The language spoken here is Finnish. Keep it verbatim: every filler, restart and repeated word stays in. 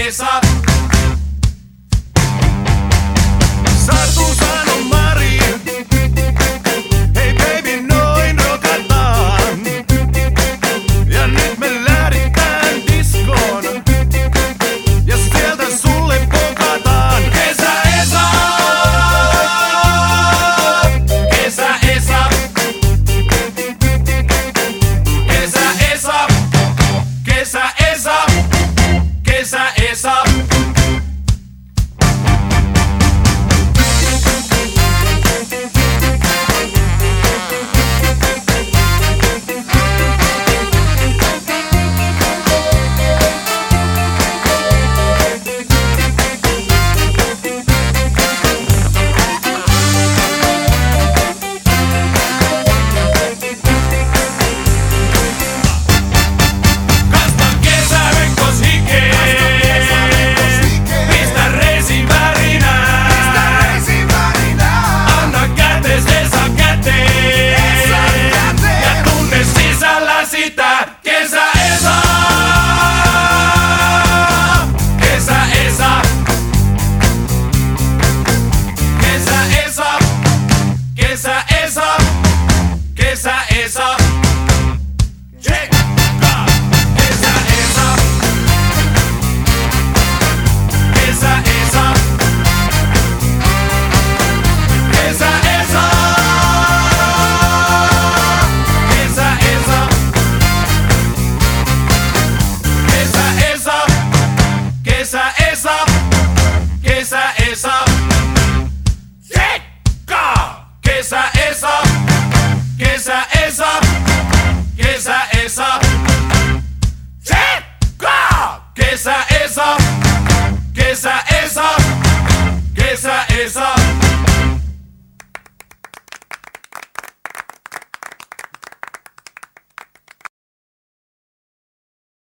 Esa. Satu sano Mari, hei baby noin rokataan. Ja nyt me lähdetään diskoon, ja sieltä sulle pokataan. Kesä Esa, Kesä Esa, Kesä Esa, Kesä Esa, Kesä Esa. Kesä Esa, Kesä Esa, Kesä Esa, Kesä Esa, Kesä Esa. Tsekkaa! Kesä Esa, Kesä Esa, Kesä Esa, Kesä Esa. Kesä Esa, Kesä Esa, tsekkaa! Kesä Esa, Kesä Esa, Kesä Esa, tsekkaa! Kesä Esa, Kesä Esa, Kesä Esa.